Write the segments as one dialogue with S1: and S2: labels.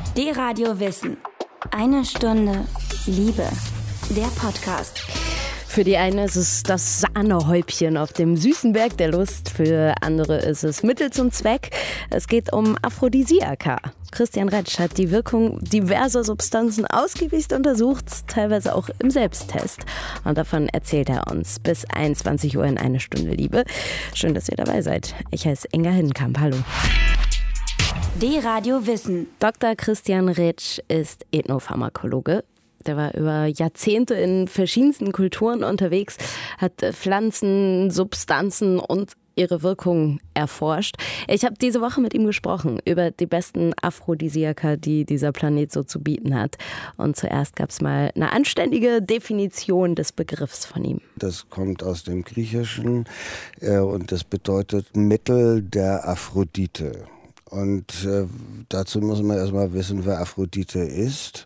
S1: D-Radio Wissen. Eine Stunde Liebe. Der Podcast.
S2: Für die eine ist es das Sahnehäubchen auf dem süßen Berg der Lust, für andere ist es Mittel zum Zweck. Es geht um Aphrodisiaka. Christian Retsch hat die Wirkung diverser Substanzen ausgiebig untersucht, teilweise auch im Selbsttest. Und davon erzählt er uns bis 21 Uhr in Eine Stunde Liebe. Schön, dass ihr dabei seid. Ich heiße Inga Hindenkamp. Hallo.
S1: D-Radio Wissen.
S2: Dr. Christian Retsch ist Ethnopharmakologe. Der war über Jahrzehnte in verschiedensten Kulturen unterwegs, hat Pflanzen, Substanzen und ihre Wirkung erforscht. Ich habe diese Woche mit ihm gesprochen über die besten Aphrodisiaka, die dieser Planet so zu bieten hat. Und zuerst gab es mal eine anständige Definition des Begriffs von ihm.
S3: Das kommt aus dem Griechischen und das bedeutet Mittel der Aphrodite. Und dazu muss man erstmal wissen, wer Aphrodite ist.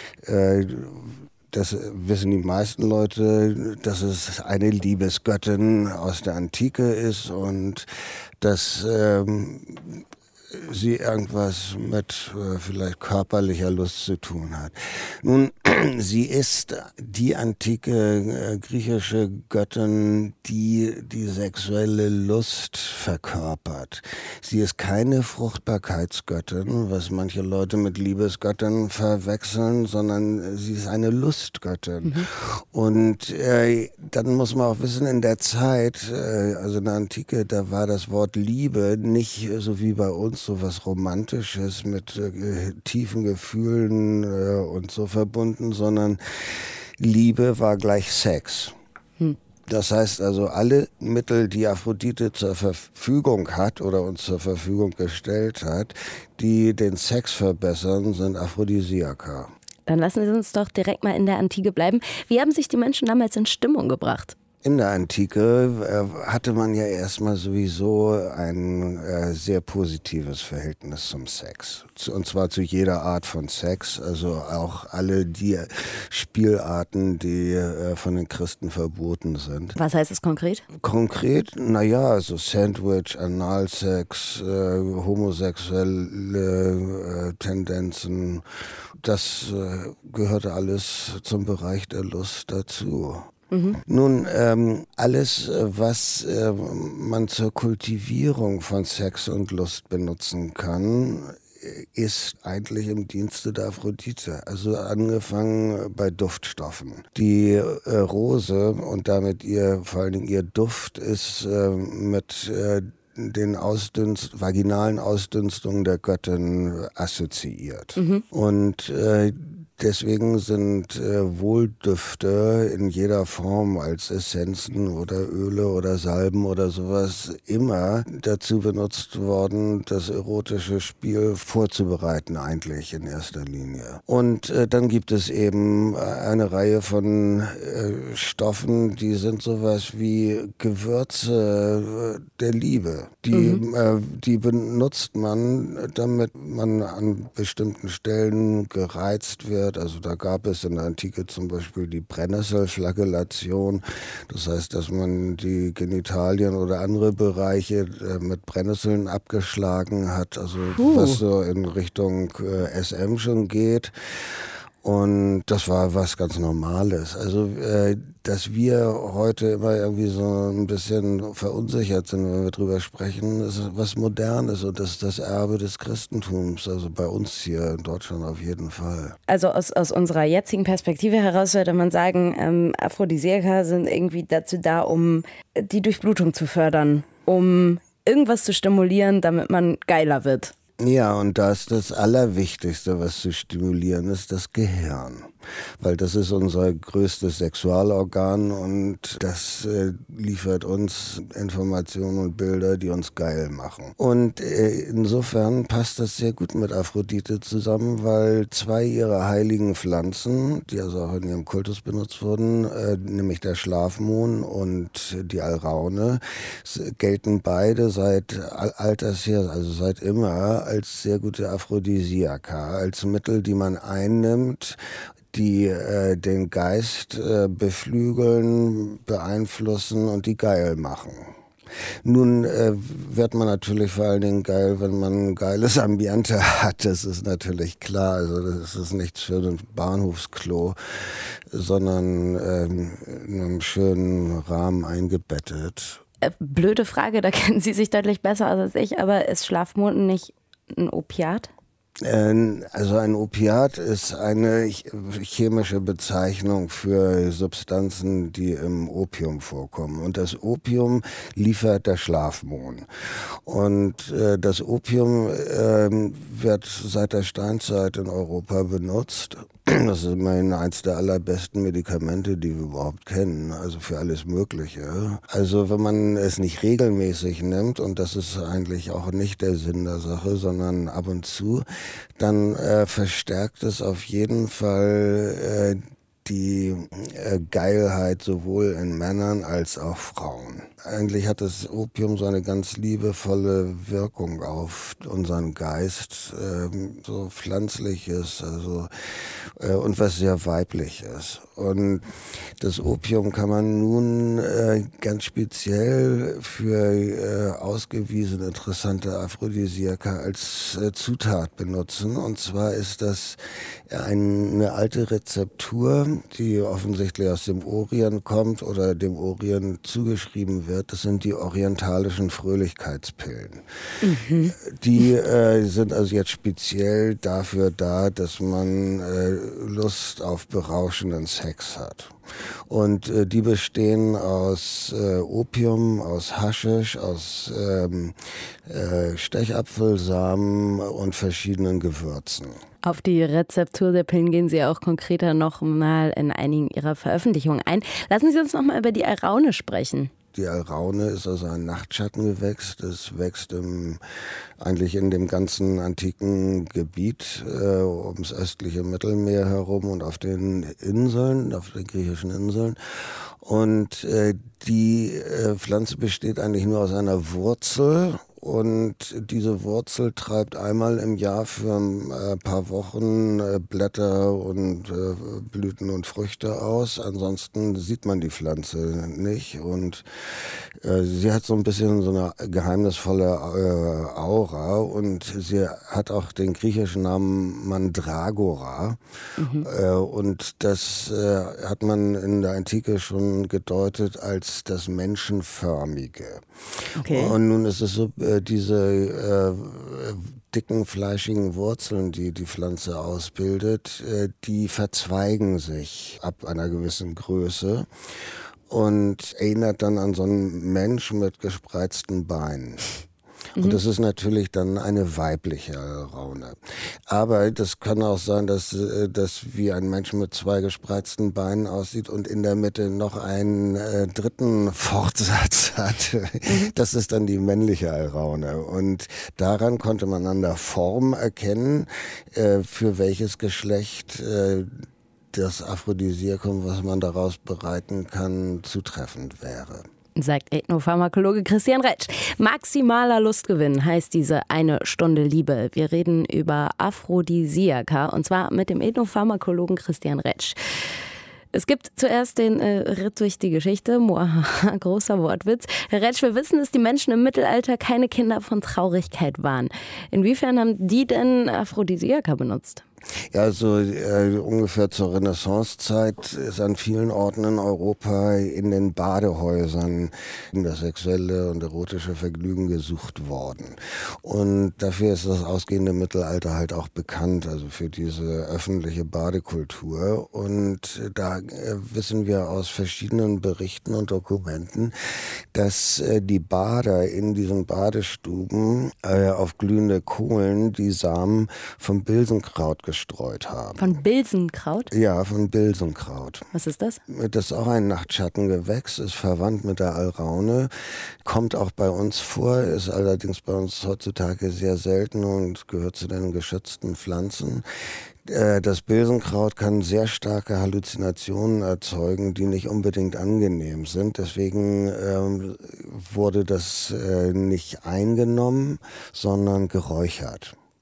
S3: Das wissen die meisten Leute, dass es eine Liebesgöttin aus der Antike ist und dass sie irgendwas mit vielleicht körperlicher Lust zu tun hat. Nun, sie ist die antike griechische Göttin, die die sexuelle Lust verkörpert. Sie ist keine Fruchtbarkeitsgöttin, was manche Leute mit Liebesgöttin verwechseln, sondern sie ist eine Lustgöttin. Und dann muss man auch wissen, in der Zeit, also in der Antike, da war das Wort Liebe nicht so wie bei uns so was Romantisches mit tiefen Gefühlen und so verbunden, sondern Liebe war gleich Sex. Das heißt also, alle Mittel, die Aphrodite zur Verfügung hat oder uns zur Verfügung gestellt hat, die den Sex verbessern, sind Aphrodisiaka.
S2: Dann lassen Sie uns doch direkt mal in der Antike bleiben. Wie haben sich die Menschen damals in Stimmung gebracht?
S3: In der Antike hatte man ja erstmal sowieso ein sehr positives Verhältnis zum Sex. Und zwar zu jeder Art von Sex, also auch alle die Spielarten, die von den Christen verboten sind.
S2: Was heißt es konkret?
S3: Konkret, naja, also Sandwich, Analsex, homosexuelle Tendenzen, das gehörte alles zum Bereich der Lust dazu. Nun, alles, was man zur Kultivierung von Sex und Lust benutzen kann, ist eigentlich im Dienste der Aphrodite. Also angefangen bei Duftstoffen. Die Rose und damit vor allen Dingen ihr Duft ist mit den vaginalen Ausdünstungen der Göttin assoziiert. Und deswegen sind Wohldüfte in jeder Form als Essenzen oder Öle oder Salben oder sowas immer dazu benutzt worden, das erotische Spiel vorzubereiten eigentlich in erster Linie. Und dann gibt es eben eine Reihe von Stoffen, die sind sowas wie Gewürze der Liebe. Die benutzt man, damit man an bestimmten Stellen gereizt wird. Also da gab es in der Antike zum Beispiel die Brennnesselflagellation. Das heißt, dass man die Genitalien oder andere Bereiche mit Brennnesseln abgeschlagen hat. Also was so in Richtung SM schon geht. Und das war was ganz Normales. Also, dass wir heute immer irgendwie so ein bisschen verunsichert sind, wenn wir drüber sprechen, ist was Modernes und das ist das Erbe des Christentums. Also bei uns hier in Deutschland auf jeden Fall.
S2: Also aus unserer jetzigen Perspektive heraus würde man sagen, Aphrodisiaka sind irgendwie dazu da, um die Durchblutung zu fördern, um irgendwas zu stimulieren, damit man geiler wird.
S3: Ja, und da ist das Allerwichtigste, was zu stimulieren ist, das Gehirn. Weil das ist unser größtes Sexualorgan und das liefert uns Informationen und Bilder, die uns geil machen. Und insofern passt das sehr gut mit Aphrodite zusammen, weil zwei ihrer heiligen Pflanzen, die also auch in ihrem Kultus benutzt wurden, nämlich der Schlafmohn und die Alraune, gelten beide seit alters her, also seit immer, als sehr gute Aphrodisiaka, als Mittel, die man einnimmt, die den Geist beflügeln, beeinflussen und die geil machen. Nun wird man natürlich vor allen Dingen geil, wenn man ein geiles Ambiente hat. Das ist natürlich klar. Also das ist nichts für ein Bahnhofsklo, sondern in einem schönen Rahmen eingebettet.
S2: Blöde Frage, da kennen Sie sich deutlich besser aus als ich, aber ist Schlafmohn nicht ein Opiat?
S3: Also ein Opiat ist eine chemische Bezeichnung für Substanzen, die im Opium vorkommen. Und das Opium liefert der Schlafmohn. Und das Opium wird seit der Steinzeit in Europa benutzt. Das ist immerhin eins der allerbesten Medikamente, die wir überhaupt kennen, also für alles Mögliche. Also wenn man es nicht regelmäßig nimmt, und das ist eigentlich auch nicht der Sinn der Sache, sondern ab und zu, dann verstärkt es auf jeden Fall die Geilheit sowohl in Männern als auch Frauen. Eigentlich hat das Opium so eine ganz liebevolle Wirkung auf unseren Geist, so pflanzliches, also und was sehr weibliches. Und das Opium kann man nun ganz speziell für ausgewiesen interessante Aphrodisiaka als Zutat benutzen. Und zwar ist das eine alte Rezeptur, die offensichtlich aus dem Orient kommt oder dem Orient zugeschrieben wird. Das sind die orientalischen Fröhlichkeitspillen. Mhm. Die sind also jetzt speziell dafür da, dass man Lust auf berauschenden Sex hat. Und die bestehen aus Opium, aus Haschisch, aus Stechapfelsamen und verschiedenen Gewürzen.
S2: Auf die Rezeptur der Pillen gehen Sie auch konkreter noch mal in einigen Ihrer Veröffentlichungen ein. Lassen Sie uns noch mal über die Alraune sprechen.
S3: Die Alraune ist also ein Nachtschattengewächs. Das wächst eigentlich in dem ganzen antiken Gebiet ums östliche Mittelmeer herum und auf den Inseln, auf den griechischen Inseln. Und die Pflanze besteht eigentlich nur aus einer Wurzel. Und diese Wurzel treibt einmal im Jahr für ein paar Wochen Blätter und Blüten und Früchte aus. Ansonsten sieht man die Pflanze nicht. Und sie hat so ein bisschen so eine geheimnisvolle Aura. Und sie hat auch den griechischen Namen Mandragora. Mhm. Und das hat man in der Antike schon gedeutet als das Menschenförmige. Okay. Und nun ist es so, diese dicken, fleischigen Wurzeln, die die Pflanze ausbildet, die verzweigen sich ab einer gewissen Größe und erinnert dann an so einen Mensch mit gespreizten Beinen. Und das ist natürlich dann eine weibliche Alraune. Aber das kann auch sein, dass wie ein Mensch mit zwei gespreizten Beinen aussieht und in der Mitte noch einen dritten Fortsatz hat. Das ist dann die männliche Alraune. Und daran konnte man an der Form erkennen, für welches Geschlecht das Aphrodisiakum, was man daraus bereiten kann, zutreffend wäre.
S2: Sagt Ethnopharmakologe Christian Retsch. Maximaler Lustgewinn heißt diese eine Stunde Liebe. Wir reden über Aphrodisiaka und zwar mit dem Ethnopharmakologen Christian Retsch. Es gibt zuerst den Ritt durch die Geschichte. Muahaha, großer Wortwitz. Herr Retsch, wir wissen, dass die Menschen im Mittelalter keine Kinder von Traurigkeit waren. Inwiefern haben die denn Aphrodisiaka benutzt?
S3: Ja, also ungefähr zur Renaissancezeit ist an vielen Orten in Europa in den Badehäusern das sexuelle und erotische Vergnügen gesucht worden. Und dafür ist das ausgehende Mittelalter halt auch bekannt, also für diese öffentliche Badekultur. Und da wissen wir aus verschiedenen Berichten und Dokumenten, dass die Bader in diesen Badestuben auf glühende Kohlen die Samen vom Bilsenkraut gestreut haben.
S2: Von Bilsenkraut?
S3: Ja, von Bilsenkraut.
S2: Was ist das?
S3: Das ist auch ein Nachtschattengewächs, ist verwandt mit der Alraune, kommt auch bei uns vor, ist allerdings bei uns heutzutage sehr selten und gehört zu den geschützten Pflanzen. Das Bilsenkraut kann sehr starke Halluzinationen erzeugen, die nicht unbedingt angenehm sind. Deswegen wurde das nicht eingenommen, sondern geräuchert.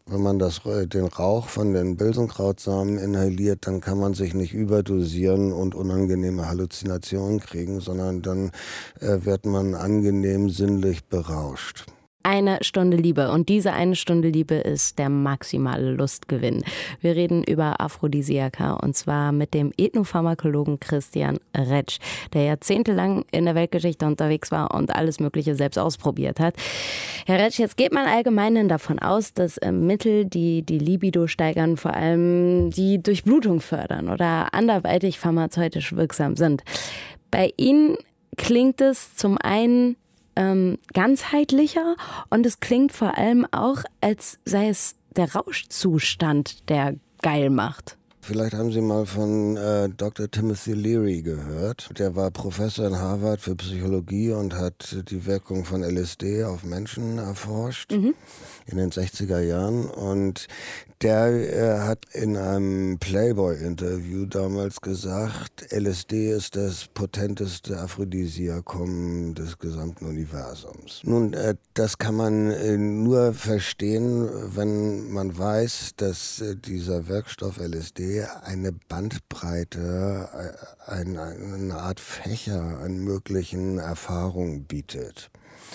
S3: Wenn man den Rauch von den Bilsenkrautsamen inhaliert, dann kann man sich nicht überdosieren und unangenehme Halluzinationen kriegen, sondern dann wird man angenehm sinnlich berauscht.
S2: 1 Stunde Liebe. Und diese 1 Stunde Liebe ist der maximale Lustgewinn. Wir reden über Aphrodisiaka und zwar mit dem Ethnopharmakologen Christian Retsch, der jahrzehntelang in der Weltgeschichte unterwegs war und alles Mögliche selbst ausprobiert hat. Herr Retsch, jetzt geht man allgemein davon aus, dass Mittel, die die Libido steigern, vor allem die Durchblutung fördern oder anderweitig pharmazeutisch wirksam sind. Bei Ihnen klingt es zum einen ganzheitlicher und es klingt vor allem auch, als sei es der Rauschzustand, der geil macht.
S3: Vielleicht haben Sie mal von Dr. Timothy Leary gehört. Der war Professor in Harvard für Psychologie und hat die Wirkung von LSD auf Menschen erforscht in den 60er Jahren. Und der hat in einem Playboy-Interview damals gesagt, LSD ist das potenteste Aphrodisiakum des gesamten Universums. Nun, das kann man nur verstehen, wenn man weiß, dass dieser Wirkstoff LSD eine Bandbreite, eine Art Fächer an möglichen Erfahrungen bietet.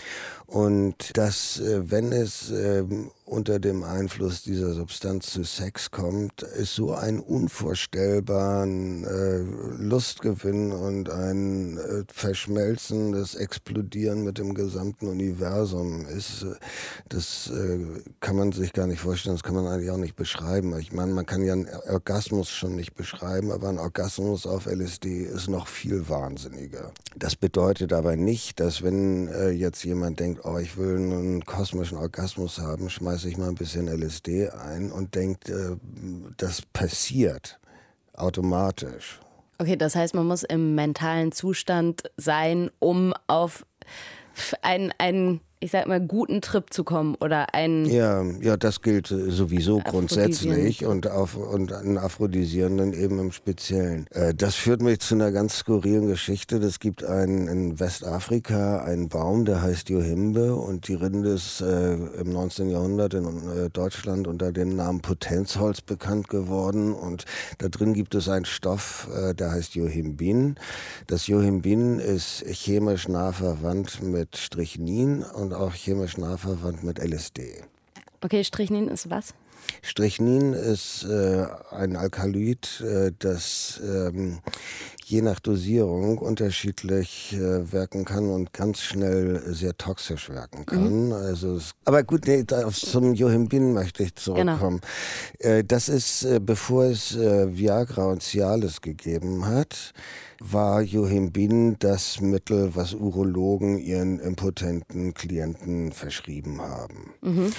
S3: Und dass, wenn es unter dem Einfluss dieser Substanz zu Sex kommt, ist so ein unvorstellbaren Lustgewinn und ein verschmelzendes Explodieren mit dem gesamten Universum ist. Das kann man sich gar nicht vorstellen, das kann man eigentlich auch nicht beschreiben. Ich meine, man kann ja einen Orgasmus schon nicht beschreiben, aber ein Orgasmus auf LSD ist noch viel wahnsinniger. Das bedeutet aber nicht, dass wenn jetzt jemand denkt, oh, ich will einen kosmischen Orgasmus haben, schmeiße ich mal ein bisschen LSD ein und denkt, das passiert automatisch.
S2: Okay, das heißt, man muss im mentalen Zustand sein, um auf einen ich sag mal, guten Trip zu kommen oder einen...
S3: Ja, das gilt sowieso grundsätzlich und einen aphrodisierenden eben im Speziellen. Das führt mich zu einer ganz skurrilen Geschichte. Es gibt in Westafrika einen Baum, der heißt Yohimbe und die Rinde ist im 19. Jahrhundert in Deutschland unter dem Namen Potenzholz bekannt geworden und da drin gibt es einen Stoff, der heißt Yohimbin. Das Yohimbin ist chemisch nah verwandt mit Strychnin und auch chemisch nah verwandt mit LSD.
S2: Okay, Strychnin ist was?
S3: Strychnin ist ein Alkaloid, das je nach Dosierung unterschiedlich wirken kann und ganz schnell sehr toxisch wirken kann. Aber gut, zum Yohimbin möchte ich zurückkommen. Genau. Das ist, bevor es Viagra und Cialis gegeben hat, war Yohimbin das Mittel, was Urologen ihren impotenten Klienten verschrieben haben.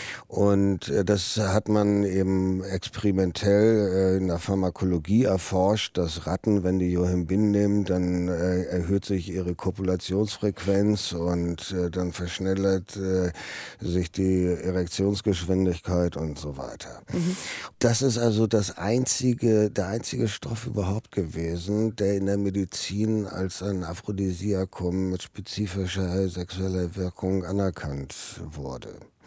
S3: Und das hat man eben experimentell in der Pharmakologie erforscht, dass Ratten, wenn die Yohimbin nehmen, dann erhöht sich ihre Kopulationsfrequenz und dann verschnellert sich die Erektionsgeschwindigkeit und so weiter. Das ist also der einzige Stoff überhaupt gewesen, der in der Medizin als ein Aphrodisiakum mit spezifischer sexueller Wirkung anerkannt wurde.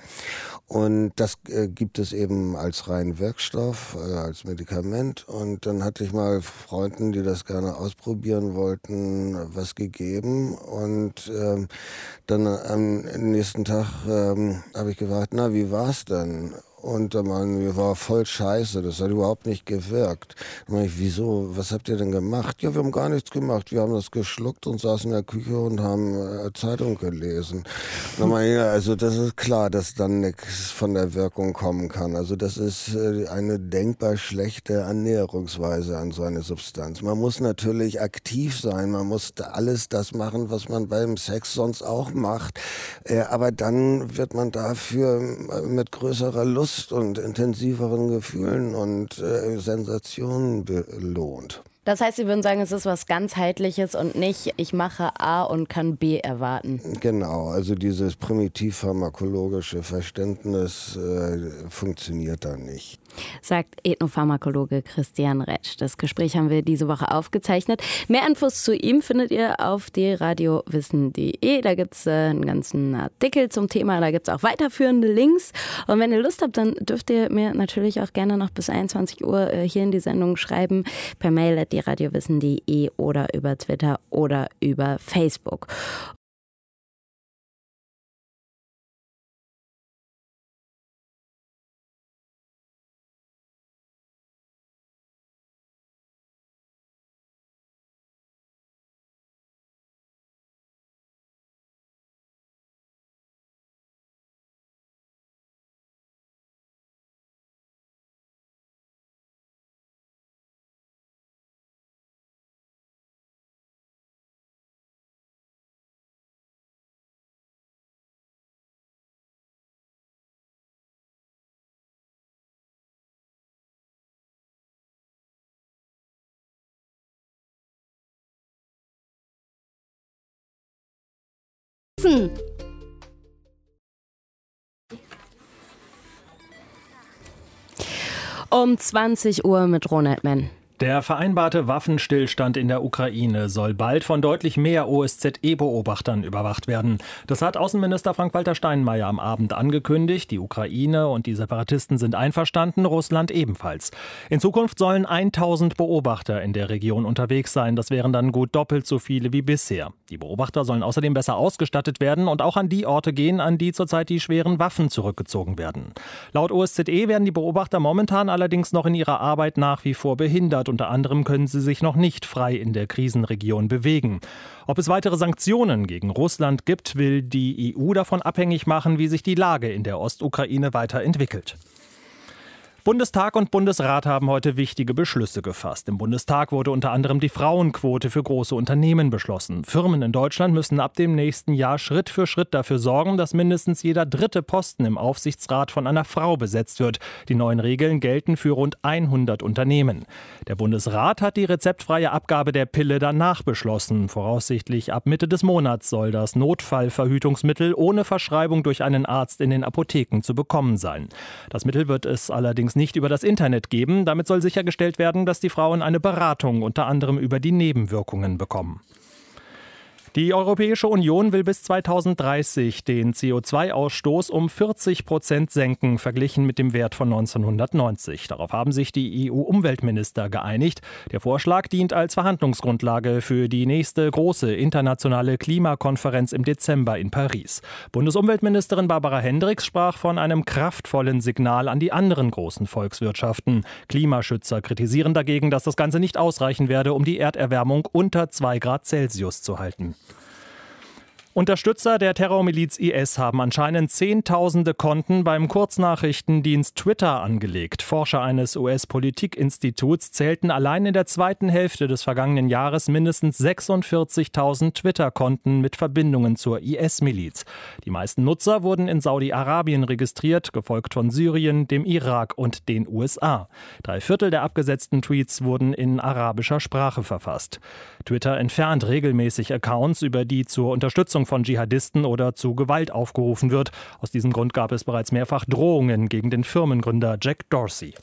S3: Und das gibt es eben als reinen Wirkstoff, als Medikament. Und dann hatte ich mal Freunden, die das gerne ausprobieren wollten, was gegeben. Und dann am nächsten Tag habe ich gefragt, na, wie war's denn? Und dann meinen, war voll scheiße, das hat überhaupt nicht gewirkt. Dann meine ich, wieso, was habt ihr denn gemacht? Ja, wir haben gar nichts gemacht, wir haben das geschluckt und saßen in der Küche und haben Zeitung gelesen. Und dann meine ich, ja, also das ist klar, dass dann nichts von der Wirkung kommen kann. Also das ist eine denkbar schlechte Annäherungsweise an so eine Substanz. Man muss natürlich aktiv sein, man muss alles das machen, was man beim Sex sonst auch macht. Aber dann wird man dafür mit größerer Lust und intensiveren Gefühlen und Sensationen belohnt.
S2: Das heißt, Sie würden sagen, es ist was ganzheitliches und nicht, ich mache A und kann B erwarten.
S3: Genau, also dieses primitiv-pharmakologische Verständnis funktioniert da nicht.
S2: Sagt Ethnopharmakologe Christian Retsch. Das Gespräch haben wir diese Woche aufgezeichnet. Mehr Infos zu ihm findet ihr auf radiowissen.de. Da gibt es einen ganzen Artikel zum Thema, da gibt es auch weiterführende Links. Und wenn ihr Lust habt, dann dürft ihr mir natürlich auch gerne noch bis 21 Uhr hier in die Sendung schreiben, per Mail @radiowissen.de oder über Twitter oder über Facebook. Um 20 Uhr mit Ronald Mann.
S4: Der vereinbarte Waffenstillstand in der Ukraine soll bald von deutlich mehr OSZE-Beobachtern überwacht werden. Das hat Außenminister Frank-Walter Steinmeier am Abend angekündigt. Die Ukraine und die Separatisten sind einverstanden, Russland ebenfalls. In Zukunft sollen 1000 Beobachter in der Region unterwegs sein. Das wären dann gut doppelt so viele wie bisher. Die Beobachter sollen außerdem besser ausgestattet werden und auch an die Orte gehen, an die zurzeit die schweren Waffen zurückgezogen werden. Laut OSZE werden die Beobachter momentan allerdings noch in ihrer Arbeit nach wie vor behindert. Unter anderem können sie sich noch nicht frei in der Krisenregion bewegen. Ob es weitere Sanktionen gegen Russland gibt, will die EU davon abhängig machen, wie sich die Lage in der Ostukraine weiterentwickelt. Bundestag und Bundesrat haben heute wichtige Beschlüsse gefasst. Im Bundestag wurde unter anderem die Frauenquote für große Unternehmen beschlossen. Firmen in Deutschland müssen ab dem nächsten Jahr Schritt für Schritt dafür sorgen, dass mindestens jeder dritte Posten im Aufsichtsrat von einer Frau besetzt wird. Die neuen Regeln gelten für rund 100 Unternehmen. Der Bundesrat hat die rezeptfreie Abgabe der Pille danach beschlossen. Voraussichtlich ab Mitte des Monats soll das Notfallverhütungsmittel ohne Verschreibung durch einen Arzt in den Apotheken zu bekommen sein. Das Mittel wird es allerdings nicht über das Internet geben. Damit soll sichergestellt werden, dass die Frauen eine Beratung unter anderem über die Nebenwirkungen bekommen. Die Europäische Union will bis 2030 den CO2-Ausstoß um 40% senken, verglichen mit dem Wert von 1990. Darauf haben sich die EU-Umweltminister geeinigt. Der Vorschlag dient als Verhandlungsgrundlage für die nächste große internationale Klimakonferenz im Dezember in Paris. Bundesumweltministerin Barbara Hendricks sprach von einem kraftvollen Signal an die anderen großen Volkswirtschaften. Klimaschützer kritisieren dagegen, dass das Ganze nicht ausreichen werde, um die Erderwärmung unter 2 Grad Celsius zu halten. Unterstützer der Terrormiliz IS haben anscheinend Zehntausende Konten beim Kurznachrichtendienst Twitter angelegt. Forscher eines US-Politikinstituts zählten allein in der zweiten Hälfte des vergangenen Jahres mindestens 46.000 Twitter-Konten mit Verbindungen zur IS-Miliz. Die meisten Nutzer wurden in Saudi-Arabien registriert, gefolgt von Syrien, dem Irak und den USA. 3/4 der abgesetzten Tweets wurden in arabischer Sprache verfasst. Twitter entfernt regelmäßig Accounts, über die zur Unterstützung von Dschihadisten oder zu Gewalt aufgerufen wird. Aus diesem Grund gab es bereits mehrfach Drohungen gegen den Firmengründer Jack Dorsey.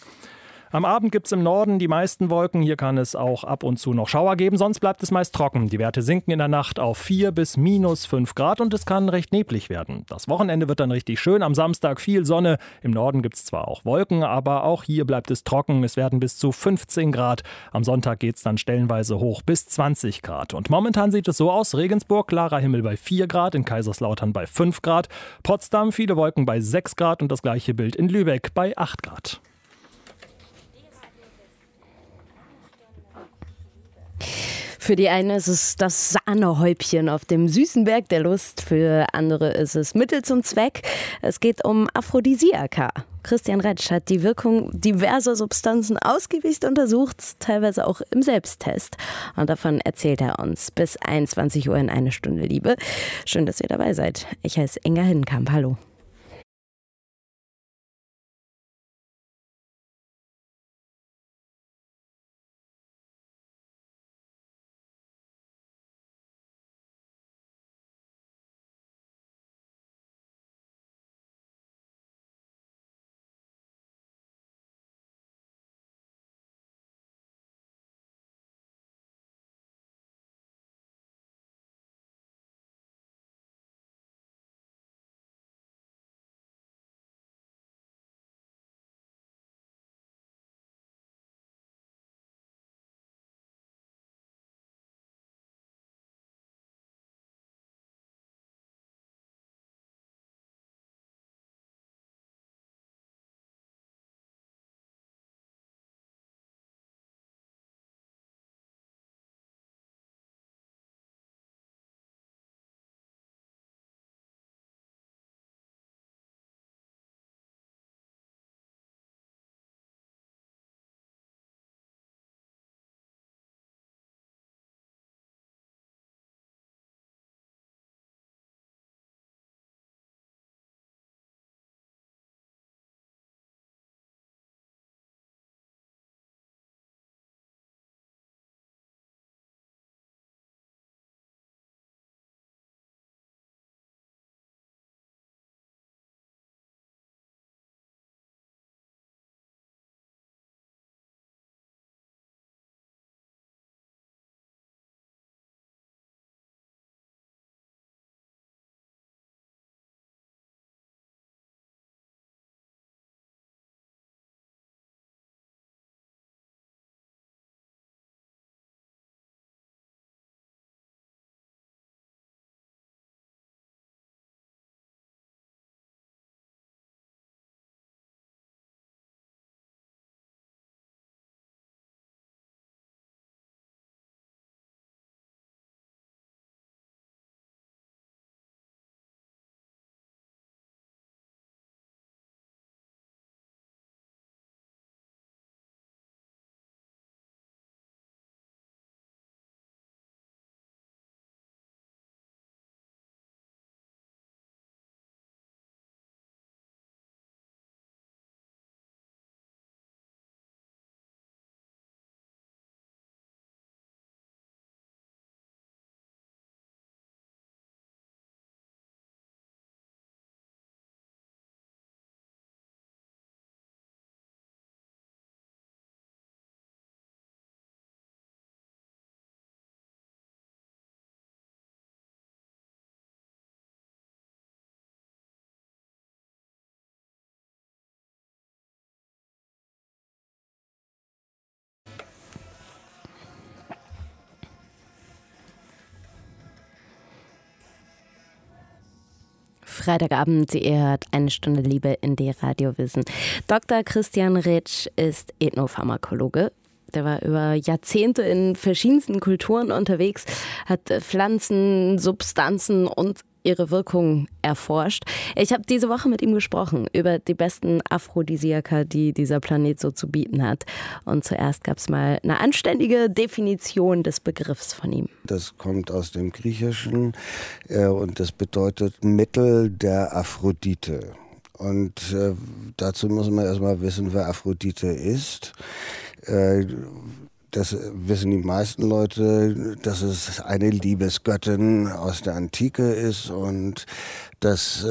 S4: Am Abend gibt es im Norden die meisten Wolken. Hier kann es auch ab und zu noch Schauer geben, sonst bleibt es meist trocken. Die Werte sinken in der Nacht auf 4 bis -5 Grad und es kann recht neblig werden. Das Wochenende wird dann richtig schön. Am Samstag viel Sonne. Im Norden gibt es zwar auch Wolken, aber auch hier bleibt es trocken. Es werden bis zu 15 Grad. Am Sonntag geht es dann stellenweise hoch bis 20 Grad. Und momentan sieht es so aus: Regensburg, klarer Himmel bei 4 Grad, in Kaiserslautern bei 5 Grad, Potsdam viele Wolken bei 6 Grad und das gleiche Bild in Lübeck bei 8 Grad.
S2: Für die eine ist es das Sahnehäubchen auf dem süßen Berg der Lust, für andere ist es Mittel zum Zweck. Es geht um Aphrodisiaka. Christian Retsch hat die Wirkung diverser Substanzen ausgiebig untersucht, teilweise auch im Selbsttest. Und davon erzählt er uns bis 21 Uhr in Eine Stunde Liebe. Schön, dass ihr dabei seid. Ich heiße Inga Hinkamp. Hallo. Freitagabend, ihr hört eine Stunde Liebe in D-Radio Wissen. Dr. Christian Ritsch ist Ethnopharmakologe. Der war über Jahrzehnte in verschiedensten Kulturen unterwegs, hat Pflanzen, Substanzen und ihre Wirkung erforscht. Ich habe diese Woche mit ihm gesprochen über die besten Aphrodisiaka, die dieser Planet so zu bieten hat. Und zuerst gab es mal eine anständige Definition des Begriffs von ihm.
S3: Das kommt aus dem Griechischen und das bedeutet Mittel der Aphrodite. Und dazu muss man erstmal wissen, wer Aphrodite ist. Das wissen die meisten Leute, dass es eine Liebesgöttin aus der Antike ist und dass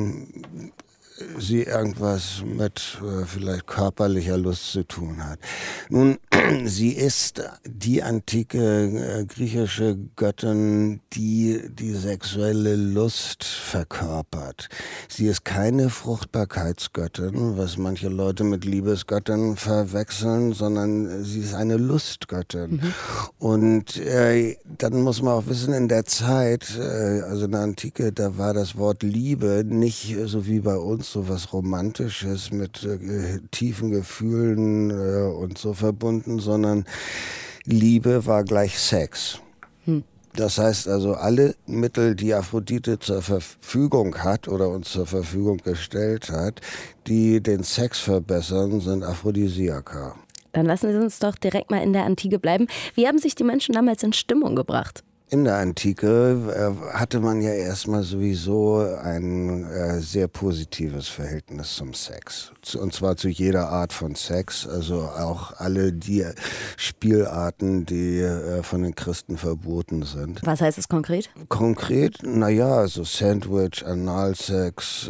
S3: sie irgendwas mit vielleicht körperlicher Lust zu tun hat. Nun, sie ist die antike griechische Göttin, die die sexuelle Lust verkörpert. Sie ist keine Fruchtbarkeitsgöttin, was manche Leute mit Liebesgöttin verwechseln, sondern sie ist eine Lustgöttin. Und dann muss man auch wissen, in der Zeit, also in der Antike, da war das Wort Liebe nicht so wie bei uns so was Romantisches mit tiefen Gefühlen und so verbunden, sondern Liebe war gleich Sex. Das heißt also, alle Mittel, die Aphrodite zur Verfügung hat oder uns zur Verfügung gestellt hat, die den Sex verbessern, sind Aphrodisiaka.
S2: Dann lassen Sie uns doch direkt mal in der Antike bleiben. Wie haben sich die Menschen damals in Stimmung gebracht?
S3: In der Antike hatte man ja erstmal sowieso ein sehr positives Verhältnis zum Sex. Und zwar zu jeder Art von Sex, also auch alle die Spielarten, die von den Christen verboten sind.
S2: Was heißt es konkret?
S3: Konkret, naja, also Sandwich, Analsex,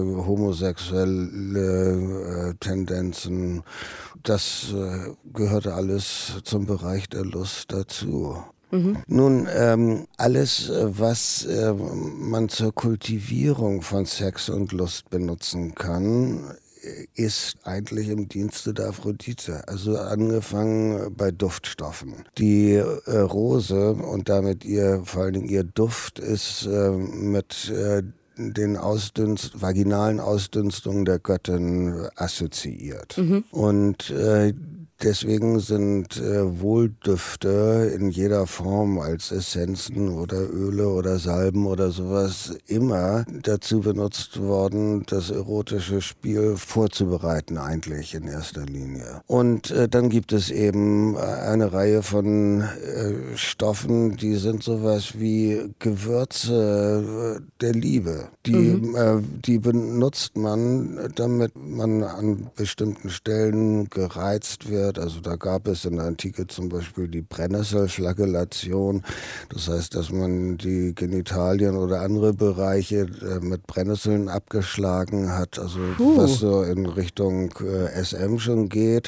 S3: homosexuelle Tendenzen, das gehörte alles zum Bereich der Lust dazu. Nun, alles, was man zur Kultivierung von Sex und Lust benutzen kann, ist eigentlich im Dienste der Aphrodite. Also angefangen bei Duftstoffen. Die Rose und damit vor allen Dingen ihr Duft ist mit den vaginalen Ausdünstungen der Göttin assoziiert. Und deswegen sind Wohldüfte in jeder Form als Essenzen oder Öle oder Salben oder sowas immer dazu benutzt worden, das erotische Spiel vorzubereiten eigentlich in erster Linie. Und dann gibt es eben eine Reihe von Stoffen, die sind sowas wie Gewürze der Liebe. Die benutzt man, damit man an bestimmten Stellen gereizt wird. Also da gab es in der Antike zum Beispiel die Brennnesselflagellation. Das heißt, dass man die Genitalien oder andere Bereiche mit Brennnesseln abgeschlagen hat. Also was so in Richtung SM schon geht.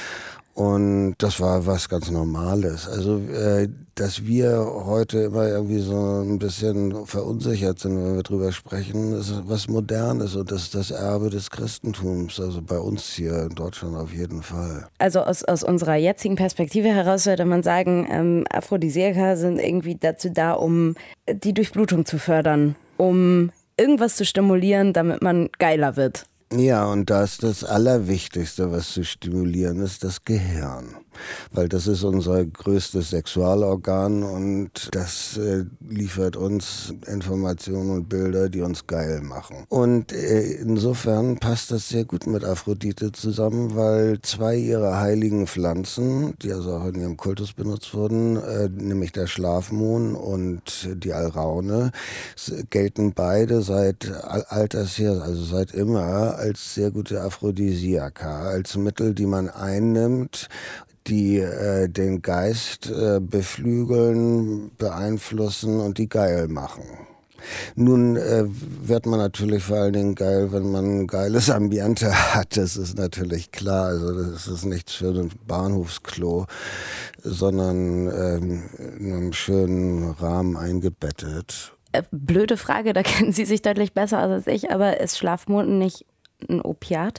S3: Und das war was ganz Normales. Also, dass wir heute immer irgendwie so ein bisschen verunsichert sind, wenn wir drüber sprechen, ist was Modernes und das ist das Erbe des Christentums. Also bei uns hier in Deutschland auf jeden Fall.
S2: Also aus unserer jetzigen Perspektive heraus würde man sagen, Aphrodisiaka sind irgendwie dazu da, um die Durchblutung zu fördern, um irgendwas zu stimulieren, damit man geiler wird.
S3: Ja, und da ist das Allerwichtigste, was zu stimulieren ist, das Gehirn. Weil das ist unser größtes Sexualorgan und das liefert uns Informationen und Bilder, die uns geil machen. Und insofern passt das sehr gut mit Aphrodite zusammen, weil zwei ihrer heiligen Pflanzen, die also auch in ihrem Kultus benutzt wurden, nämlich der Schlafmohn und die Alraune, gelten beide seit alters her, also seit immer, als sehr gute Aphrodisiaka, als Mittel, die man einnimmt, die den Geist beflügeln, beeinflussen und die geil machen. Nun wird man natürlich vor allen Dingen geil, wenn man ein geiles Ambiente hat. Das ist natürlich klar. Also das ist nichts für ein Bahnhofsklo, sondern in einem schönen Rahmen eingebettet.
S2: Blöde Frage, da kennen Sie sich deutlich besser aus als ich, aber ist Schlafmohn nicht ein Opiat?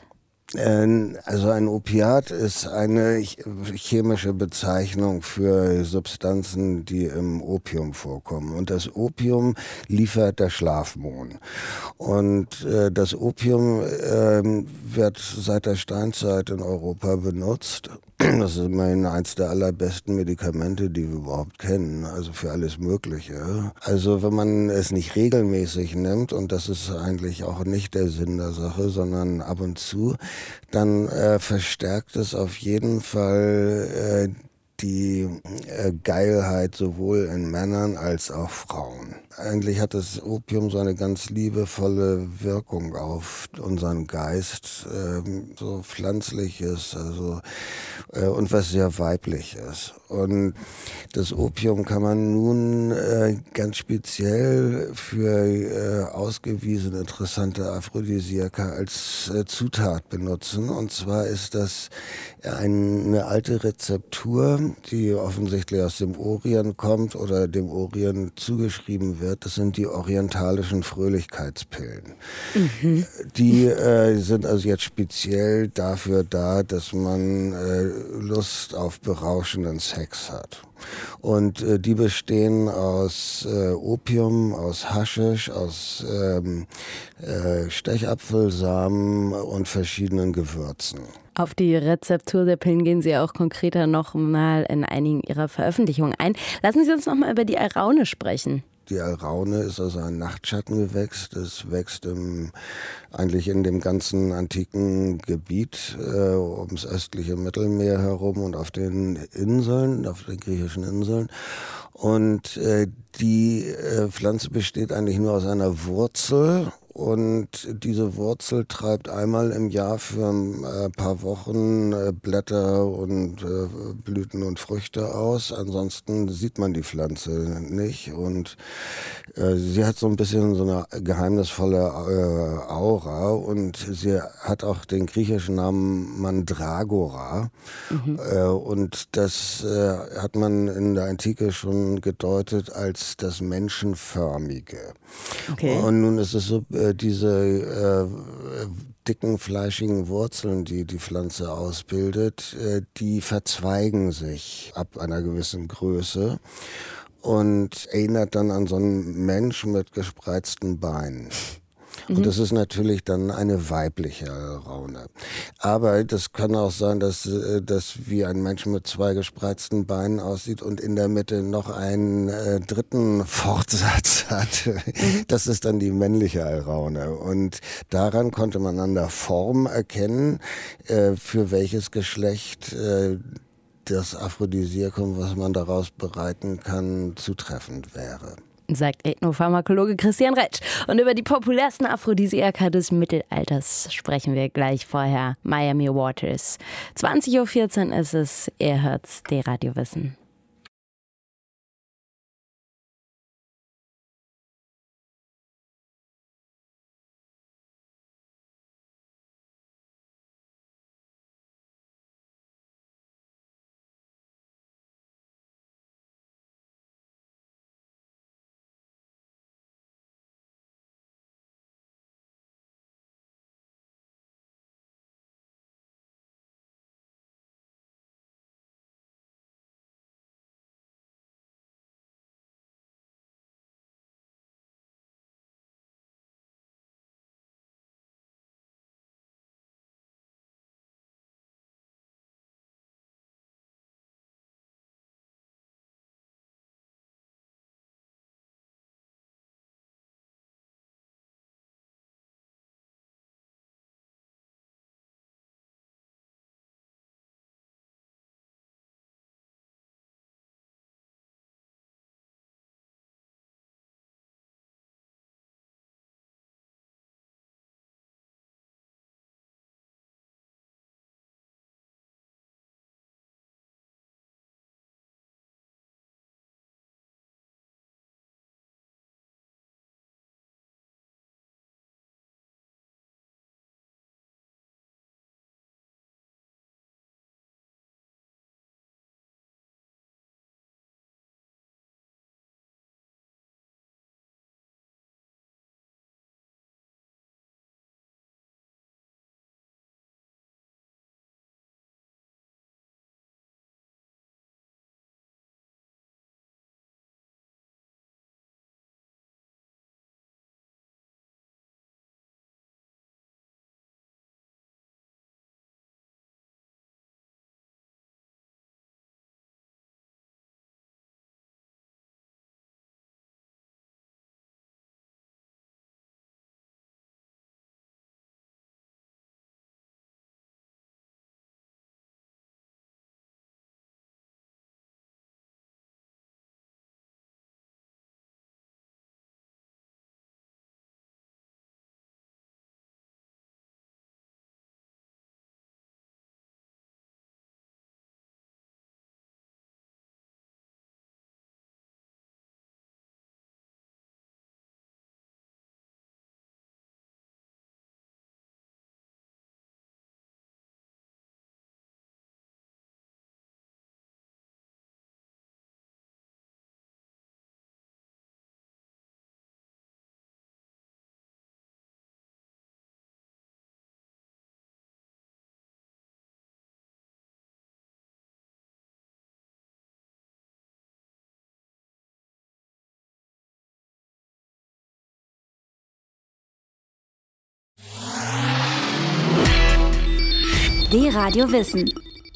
S3: Also ein Opiat ist eine chemische Bezeichnung für Substanzen, die im Opium vorkommen. Und das Opium liefert der Schlafmohn. Und das Opium wird seit der Steinzeit in Europa benutzt. Das ist immerhin eins der allerbesten Medikamente, die wir überhaupt kennen, also für alles Mögliche. Also wenn man es nicht regelmäßig nimmt, und das ist eigentlich auch nicht der Sinn der Sache, sondern ab und zu, dann verstärkt es auf jeden Fall die Geilheit sowohl in Männern als auch Frauen. Eigentlich hat das Opium so eine ganz liebevolle Wirkung auf unseren Geist, so pflanzliches, also und was sehr weiblich ist. Und das Opium kann man nun ganz speziell für ausgewiesen interessante Aphrodisiaka als Zutat benutzen. Und zwar ist das eine alte Rezeptur, die offensichtlich aus dem Orient kommt oder dem Orient zugeschrieben wird. Das sind die orientalischen Fröhlichkeitspillen. Die sind also jetzt speziell dafür da, dass man Lust auf berauschenden Sex hat. Und die bestehen aus Opium, aus Haschisch, aus Stechapfelsamen und verschiedenen Gewürzen.
S2: Auf die Rezeptur der Pillen gehen Sie auch konkreter noch mal in einigen Ihrer Veröffentlichungen ein. Lassen Sie uns noch mal über die Alraune sprechen.
S3: Die Alraune ist also ein Nachtschattengewächs. Das wächst eigentlich in dem ganzen antiken Gebiet ums östliche Mittelmeer herum und auf den Inseln, auf den griechischen Inseln. Und die Pflanze besteht eigentlich nur aus einer Wurzel. Und diese Wurzel treibt einmal im Jahr für ein paar Wochen Blätter und Blüten und Früchte aus. Ansonsten sieht man die Pflanze nicht. Und sie hat so ein bisschen so eine geheimnisvolle Aura. Und sie hat auch den griechischen Namen Mandragora. Und das hat man in der Antike schon gedeutet als das Menschenförmige.
S2: Okay.
S3: Und nun ist es so, diese dicken, fleischigen Wurzeln, die die Pflanze ausbildet, die verzweigen sich ab einer gewissen Größe und erinnert dann an so einen Mensch mit gespreizten Beinen. Und das ist natürlich dann eine weibliche Alraune. Aber das kann auch sein, dass das wie ein Mensch mit zwei gespreizten Beinen aussieht und in der Mitte noch einen dritten Fortsatz hat. Das ist dann die männliche Alraune. Und daran konnte man an der Form erkennen, für welches Geschlecht das Aphrodisiakum, was man daraus bereiten kann, zutreffend wäre.
S2: Sagt Ethnopharmakologe Christian Retsch. Und über die populärsten Aphrodisiaka des Mittelalters sprechen wir gleich. Vorher Miami Waters. 20.14 Uhr ist es. Ihr hört's, D-Radio Wissen.
S1: D-Radio Wissen.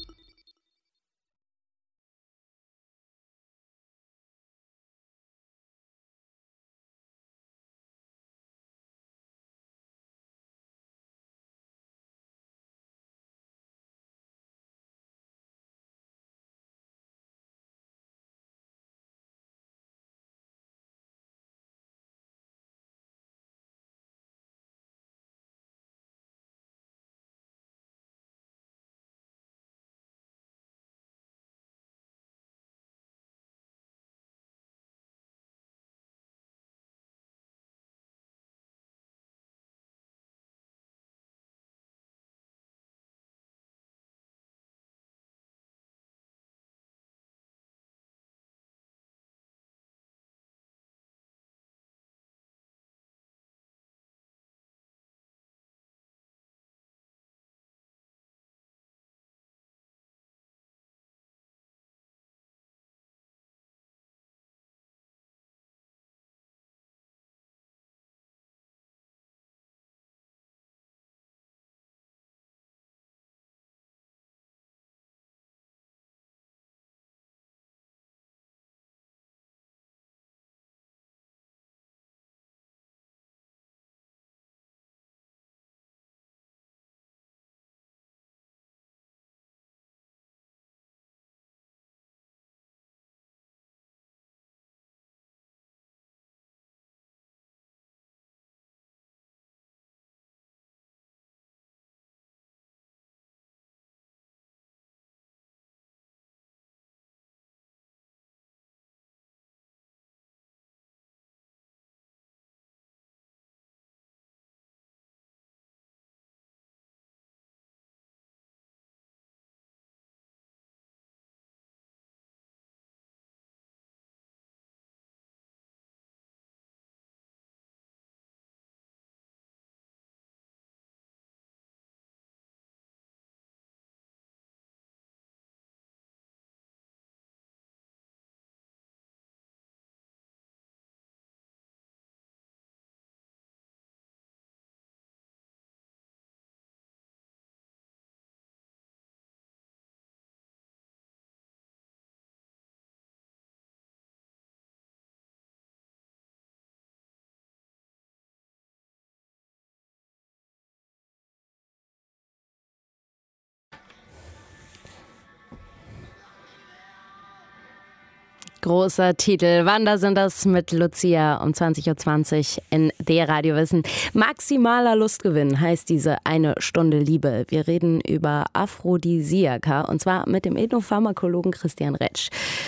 S2: Großer Titel. Wander sind das mit Lucia um 20.20 Uhr in D-Radio Wissen. Maximaler Lustgewinn heißt diese eine Stunde Liebe. Wir reden über Aphrodisiaka und zwar mit dem Ethnopharmakologen Christian Retsch.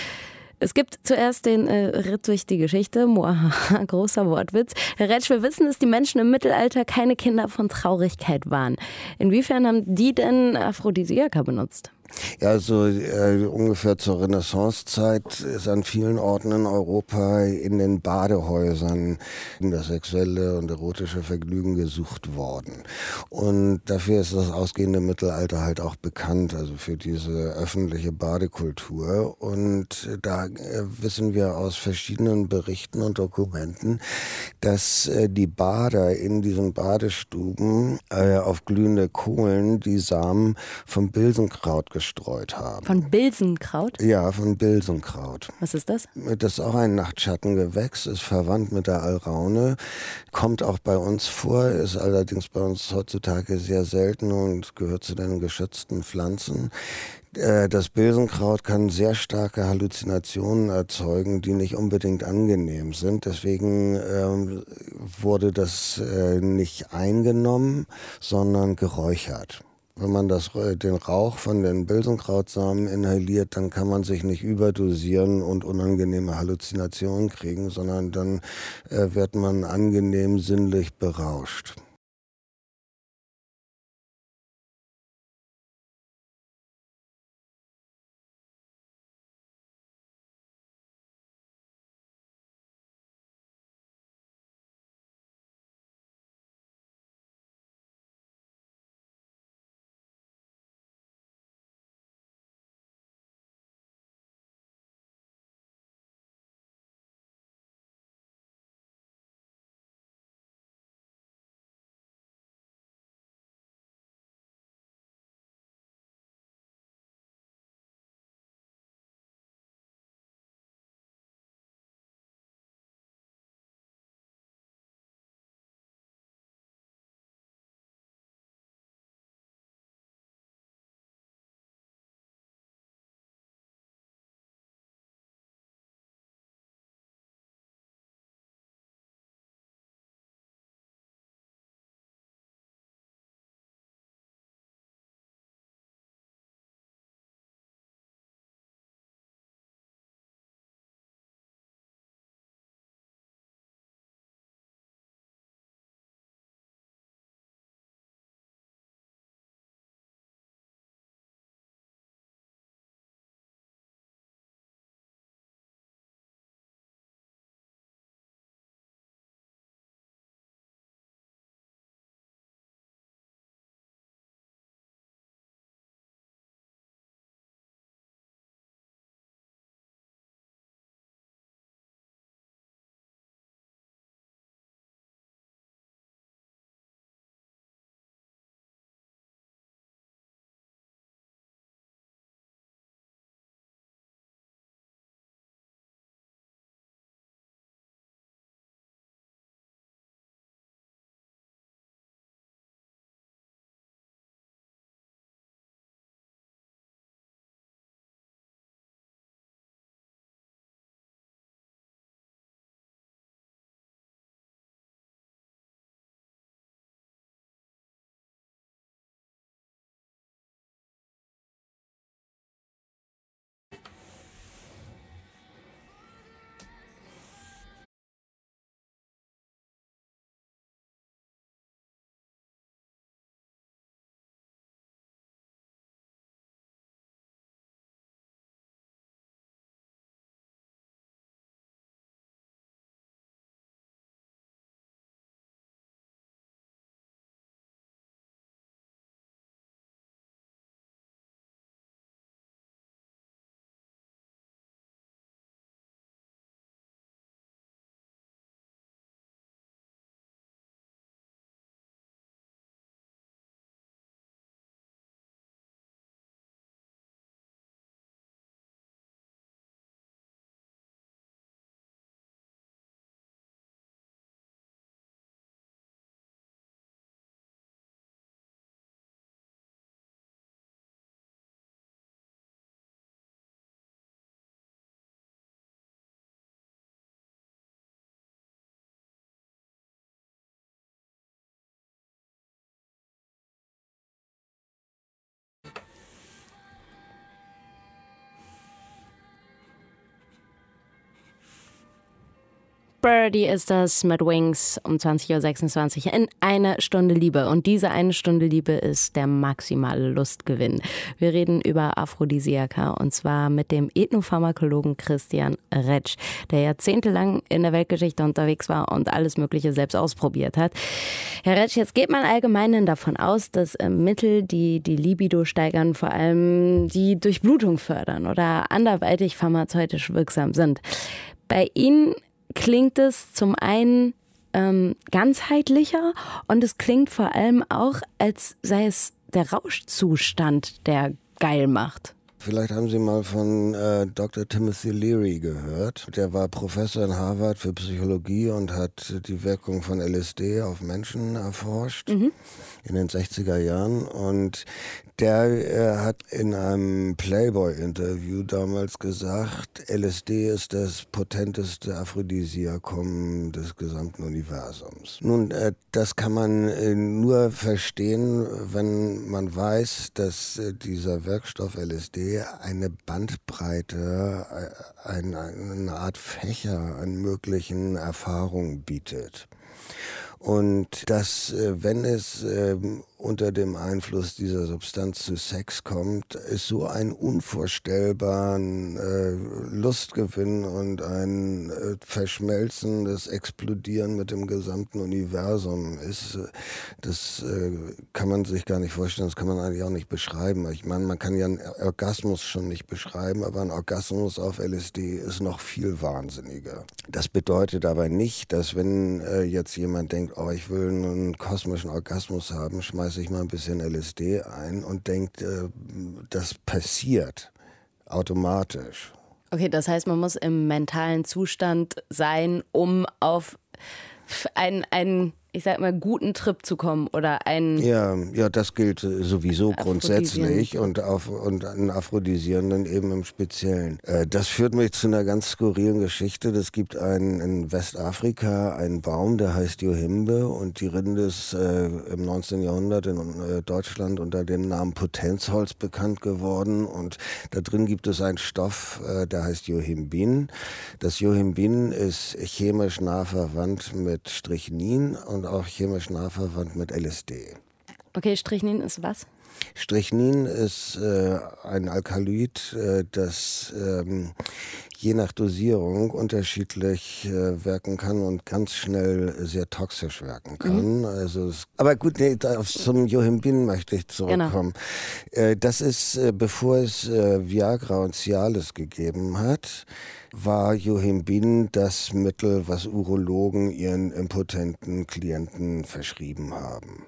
S2: Es gibt zuerst den Ritt durch die Geschichte. Muahaha, großer Wortwitz. Herr Retsch, wir wissen, dass die Menschen im Mittelalter keine Kinder von Traurigkeit waren. Inwiefern haben die denn Aphrodisiaka benutzt?
S3: Ja, also ungefähr zur Renaissancezeit ist an vielen Orten in Europa in den Badehäusern das sexuelle und erotische Vergnügen gesucht worden. Und dafür ist das ausgehende Mittelalter halt auch bekannt, also für diese öffentliche Badekultur. Und da wissen wir aus verschiedenen Berichten und Dokumenten, dass die Bader in diesen Badestuben auf glühende Kohlen die Samen vom Bilsenkraut gestreut haben.
S2: Von Bilsenkraut?
S3: Ja, von Bilsenkraut.
S2: Was ist das?
S3: Das ist auch ein Nachtschattengewächs, ist verwandt mit der Alraune, kommt auch bei uns vor, ist allerdings bei uns heutzutage sehr selten und gehört zu den geschützten Pflanzen. Das Bilsenkraut kann sehr starke Halluzinationen erzeugen, die nicht unbedingt angenehm sind. Deswegen wurde das nicht eingenommen, sondern geräuchert. Wenn man den Rauch von den Bilsenkrautsamen inhaliert, dann kann man sich nicht überdosieren und unangenehme Halluzinationen kriegen, sondern dann wird man angenehm sinnlich berauscht.
S2: Birdie ist das mit Wings um 20.26 Uhr in Eine Stunde Liebe. Und diese Eine Stunde Liebe ist der maximale Lustgewinn. Wir reden über Aphrodisiaka und zwar mit dem Ethnopharmakologen Christian Retsch, der jahrzehntelang in der Weltgeschichte unterwegs war und alles Mögliche selbst ausprobiert hat. Herr Retsch, jetzt geht man allgemein davon aus, dass Mittel, die die Libido steigern, vor allem die Durchblutung fördern oder anderweitig pharmazeutisch wirksam sind. Bei Ihnen klingt es zum einen ganzheitlicher und es klingt vor allem auch, als sei es der Rauschzustand, der geil macht.
S3: Vielleicht haben Sie mal von Dr. Timothy Leary gehört. Der war Professor in Harvard für Psychologie und hat die Wirkung von LSD auf Menschen erforscht in den 60er Jahren. Und der hat in einem Playboy-Interview damals gesagt, LSD ist das potenteste Aphrodisiakum des gesamten Universums. Nun, das kann man nur verstehen, wenn man weiß, dass dieser Wirkstoff LSD eine Bandbreite, eine Art Fächer an möglichen Erfahrungen bietet. Und dass, wenn es unter dem Einfluss dieser Substanz zu Sex kommt, es so einen unvorstellbaren Lustgewinn und ein verschmelzendes Explodieren mit dem gesamten Universum ist. Das kann man sich gar nicht vorstellen, das kann man eigentlich auch nicht beschreiben. Ich meine, man kann ja einen Orgasmus schon nicht beschreiben, aber ein Orgasmus auf LSD ist noch viel wahnsinniger. Das bedeutet aber nicht, dass wenn jetzt jemand denkt, oh, ich will einen kosmischen Orgasmus haben, schmeiße ich mal ein bisschen LSD ein und denkt, das passiert automatisch.
S2: Okay, das heißt, man muss im mentalen Zustand sein, um auf einen ich sag mal, guten Trip zu kommen oder einen... Ja,
S3: das gilt sowieso grundsätzlich und einen aphrodisierenden eben im Speziellen. Das führt mich zu einer ganz skurrilen Geschichte. Es gibt in Westafrika einen Baum, der heißt Yohimbe und die Rinde ist im 19. Jahrhundert in Deutschland unter dem Namen Potenzholz bekannt geworden und da drin gibt es einen Stoff, der heißt Yohimbin. Das Yohimbin ist chemisch nah verwandt mit Strychnin und auch chemisch nah verwandt mit LSD.
S2: Okay, Strychnin ist was?
S3: Strychnin ist ein Alkaloid, das je nach Dosierung unterschiedlich wirken kann und ganz schnell sehr toxisch wirken kann. Aber gut, zum Yohimbin möchte ich zurückkommen. Genau. Das ist, bevor es Viagra und Cialis gegeben hat, war Yohimbin das Mittel, was Urologen ihren impotenten Klienten verschrieben haben.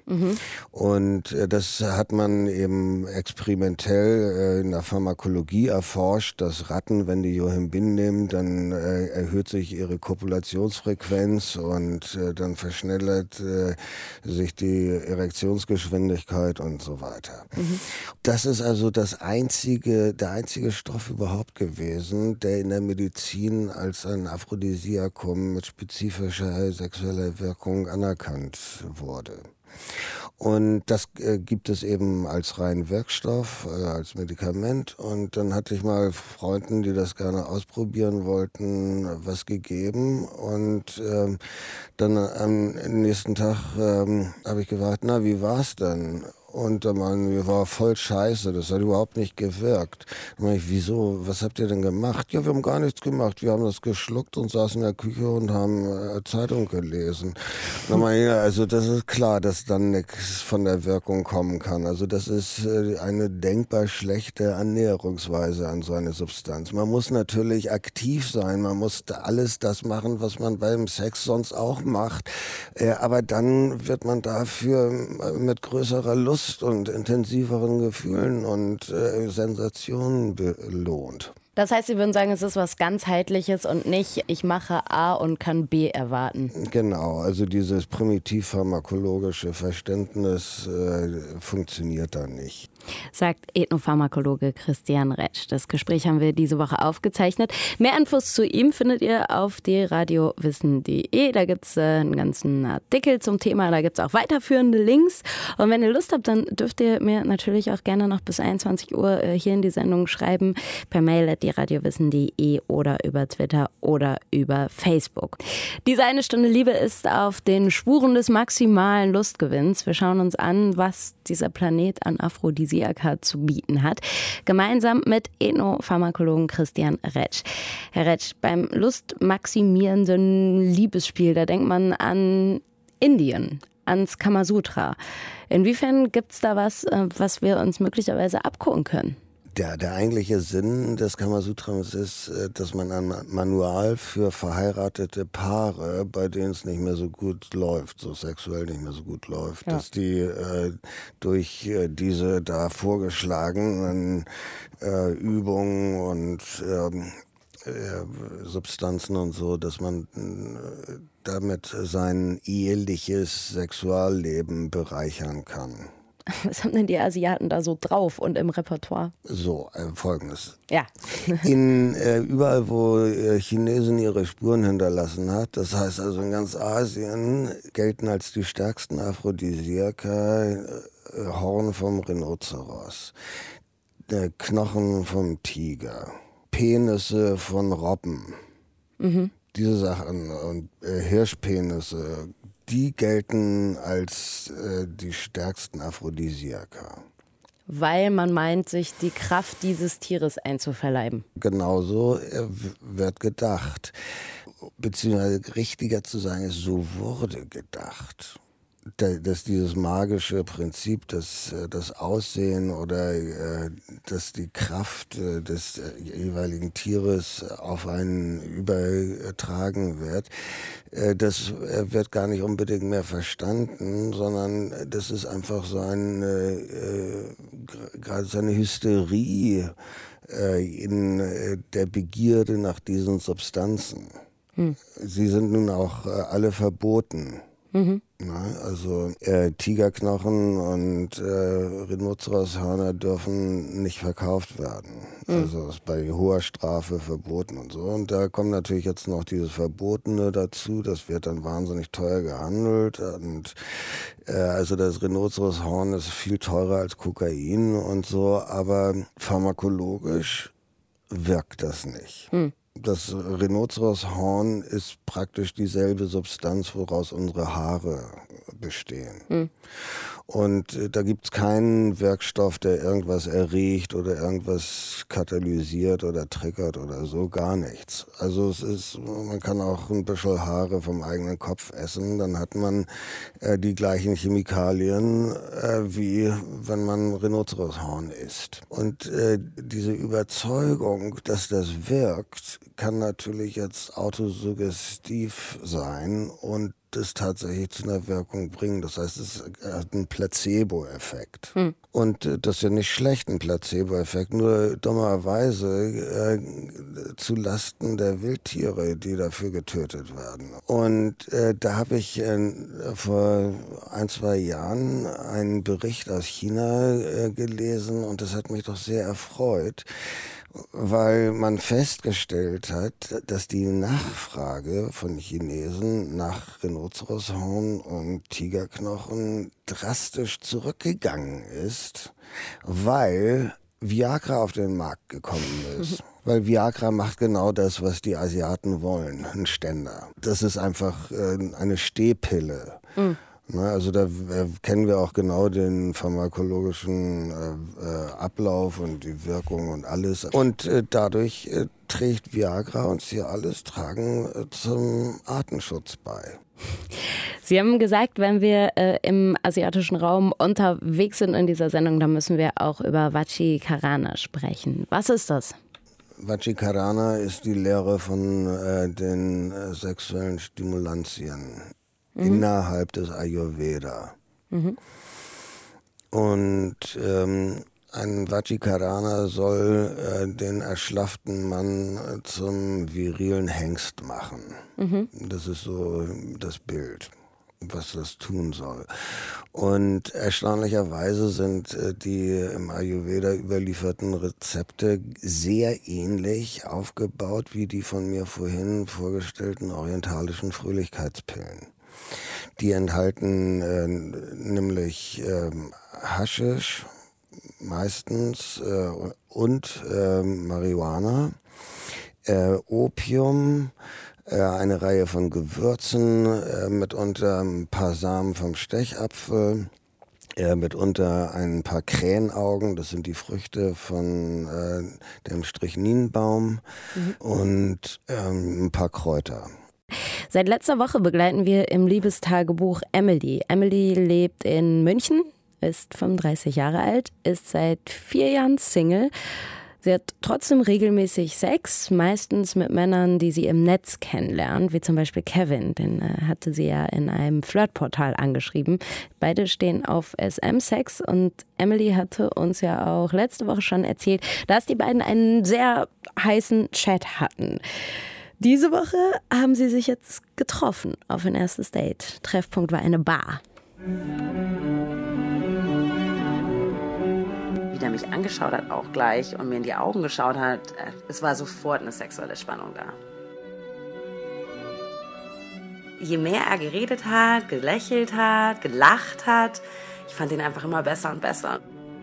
S3: Und das hat man eben experimentell in der Pharmakologie erforscht, dass Ratten, wenn die Yohimbin nehmen, dann erhöht sich ihre Kopulationsfrequenz und dann verschnellert sich die Erektionsgeschwindigkeit und so weiter. Das ist also der einzige Stoff überhaupt gewesen, der in der Medizin als ein Aphrodisiakum mit spezifischer sexueller Wirkung anerkannt wurde. Und das gibt es eben als reinen Wirkstoff, als Medikament. Und dann hatte ich mal Freunden, die das gerne ausprobieren wollten, was gegeben. Und dann am nächsten Tag habe ich gefragt, na, wie war's denn? Und dann meinen, war voll scheiße, das hat überhaupt nicht gewirkt. Dann meine ich, wieso, was habt ihr denn gemacht? Ja, wir haben gar nichts gemacht, wir haben das geschluckt und saßen in der Küche und haben Zeitung gelesen. Dann meine ich, ja, also das ist klar, dass dann nichts von der Wirkung kommen kann. Also das ist eine denkbar schlechte Annäherungsweise an so eine Substanz. Man muss natürlich aktiv sein, man muss alles das machen, was man beim Sex sonst auch macht. Aber dann wird man dafür mit größerer Lust und intensiveren Gefühlen und Sensationen belohnt.
S2: Das heißt, Sie würden sagen, es ist was ganzheitliches und nicht, ich mache A und kann B erwarten.
S3: Genau, also dieses primitiv-pharmakologische Verständnis funktioniert da nicht.
S2: Sagt Ethnopharmakologe Christian Retsch. Das Gespräch haben wir diese Woche aufgezeichnet. Mehr Infos zu ihm findet ihr auf radiowissen.de. Da gibt es einen ganzen Artikel zum Thema. Da gibt es auch weiterführende Links. Und wenn ihr Lust habt, dann dürft ihr mir natürlich auch gerne noch bis 21 Uhr hier in die Sendung schreiben. Per Mail die-radiowissen.de oder über Twitter oder über Facebook. Diese 1 Stunde Liebe ist auf den Spuren des maximalen Lustgewinns. Wir schauen uns an, was dieser Planet an Aphrodisiaka zu bieten hat. Gemeinsam mit Ethnopharmakologen Christian Retsch. Herr Retsch, beim lustmaximierenden Liebesspiel, da denkt man an Indien, ans Kamasutra. Inwiefern gibt es da was, was wir uns möglicherweise abgucken können?
S3: Der eigentliche Sinn des Kamasutras ist, dass man ein Manual für verheiratete Paare, bei denen es nicht mehr so gut läuft, so sexuell nicht mehr so gut läuft, dass die durch diese da vorgeschlagenen Übungen und Substanzen und so, dass man damit sein eheliches Sexualleben bereichern kann.
S2: Was haben denn die Asiaten da so drauf und im Repertoire?
S3: So, Folgendes.
S2: Ja.
S3: Überall, wo Chinesen ihre Spuren hinterlassen hat, das heißt also in ganz Asien, gelten als die stärksten Aphrodisiaka Horn vom Rhinoceros, Knochen vom Tiger, Penisse von Robben, diese Sachen und Hirschpenisse, die gelten als die stärksten Aphrodisiaka.
S2: Weil man meint, sich die Kraft dieses Tieres einzuverleiben.
S3: Genauso wird gedacht. Beziehungsweise richtiger zu sagen ist, so wurde gedacht. Dass dieses magische Prinzip, dass das Aussehen oder dass die Kraft des jeweiligen Tieres auf einen übertragen wird, das wird gar nicht unbedingt mehr verstanden, sondern das ist einfach so gerade so eine Hysterie in der Begierde nach diesen Substanzen. Sie sind nun auch alle verboten. Na, also Tigerknochen und Rhinoceroshörner dürfen nicht verkauft werden. Also ist bei hoher Strafe verboten und so. Und da kommt natürlich jetzt noch dieses Verbotene dazu. Das wird dann wahnsinnig teuer gehandelt. Und also das Rhinoceroshorn ist viel teurer als Kokain und so. Aber pharmakologisch wirkt das nicht. Das Rhinoceroshorn ist praktisch dieselbe Substanz, woraus unsere Haare bestehen. Und da gibt es keinen Wirkstoff, der irgendwas erregt oder irgendwas katalysiert oder triggert oder so, gar nichts. Also man kann auch ein bisschen Haare vom eigenen Kopf essen, dann hat man die gleichen Chemikalien, wie wenn man Rhinoceroshorn isst. Und diese Überzeugung, dass das wirkt, kann natürlich jetzt autosuggestiv sein und das tatsächlich zu einer Wirkung bringen. Das heißt, es hat einen Placebo-Effekt. Und das ist ja nicht schlecht, ein Placebo-Effekt, nur dummerweise zu Lasten der Wildtiere, die dafür getötet werden. Und da habe ich vor 1-2 Jahren einen Bericht aus China gelesen und das hat mich doch sehr erfreut, weil man festgestellt hat, dass die Nachfrage von Chinesen nach Rhinoceroshorn und Tigerknochen drastisch zurückgegangen ist, weil Viagra auf den Markt gekommen ist. Weil Viagra macht genau das, was die Asiaten wollen, ein Ständer. Das ist einfach eine Stehpille. Also da kennen wir auch genau den pharmakologischen Ablauf und die Wirkung und alles. Und dadurch trägt Viagra und Cialis tragen zum Artenschutz bei.
S2: Sie haben gesagt, wenn wir im asiatischen Raum unterwegs sind in dieser Sendung, dann müssen wir auch über Vajjikarana sprechen. Was ist das?
S3: Vajjikarana ist die Lehre von den sexuellen Stimulantien innerhalb des Ayurveda. Und ein Vajjikarana soll den erschlafften Mann zum virilen Hengst machen. Das ist so das Bild, was das tun soll. Und erstaunlicherweise sind die im Ayurveda überlieferten Rezepte sehr ähnlich aufgebaut wie die von mir vorhin vorgestellten orientalischen Fröhlichkeitspillen. Die enthalten nämlich Haschisch, meistens und Marihuana, Opium, eine Reihe von Gewürzen, mitunter ein paar Samen vom Stechapfel, mitunter ein paar Krähenaugen, das sind die Früchte von dem Strychninbaum, und ein paar Kräuter.
S2: Seit letzter Woche begleiten wir im Liebestagebuch Emily. Emily lebt in München, ist 35 Jahre alt, ist seit 4 Jahren Single. Sie hat trotzdem regelmäßig Sex, meistens mit Männern, die sie im Netz kennenlernt, wie zum Beispiel Kevin, den hatte sie ja in einem Flirtportal angeschrieben. Beide stehen auf SM-Sex und Emily hatte uns ja auch letzte Woche schon erzählt, dass die beiden einen sehr heißen Chat hatten. Diese Woche haben sie sich jetzt getroffen auf ein erstes Date. Treffpunkt war eine Bar.
S5: Wie der mich angeschaut hat auch gleich und mir in die Augen geschaut hat, es war sofort eine sexuelle Spannung da. Je mehr er geredet hat, gelächelt hat, gelacht hat, ich fand ihn einfach immer besser und besser.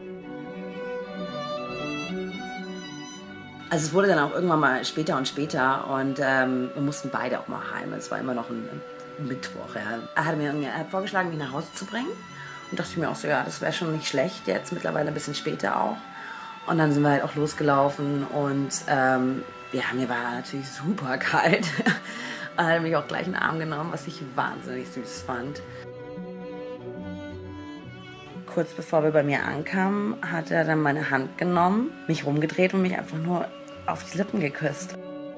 S5: Also es wurde dann auch irgendwann mal später und später und wir mussten beide auch mal heim. Es war immer noch ein Mittwoch. Ja. Er hat vorgeschlagen, mich nach Hause zu bringen. Und dachte ich mir auch so, ja, das wäre schon nicht schlecht, jetzt mittlerweile ein bisschen später auch. Und dann sind wir halt auch losgelaufen und mir war natürlich super kalt. Er hat mich auch gleich in den Arm genommen, was ich wahnsinnig süß fand. Kurz bevor wir bei mir ankamen, hat er dann meine Hand genommen, mich rumgedreht und mich einfach nur auf die Lippen geküsst.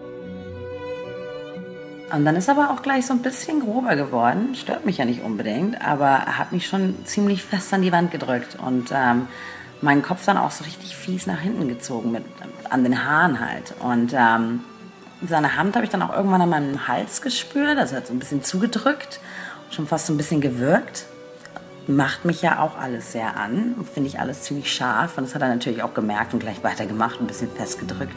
S5: Und dann ist er aber auch gleich so ein bisschen grober geworden. Stört mich ja nicht unbedingt, aber er hat mich schon ziemlich fest an die Wand gedrückt und meinen Kopf dann auch so richtig fies nach hinten gezogen, an den Haaren halt. Und seine Hand habe ich dann auch irgendwann an meinem Hals gespürt, also hat so ein bisschen zugedrückt, schon fast so ein bisschen gewürgt. Macht mich ja auch alles sehr an, finde ich alles ziemlich scharf und das hat er natürlich auch gemerkt und gleich weitergemacht, ein bisschen festgedrückt.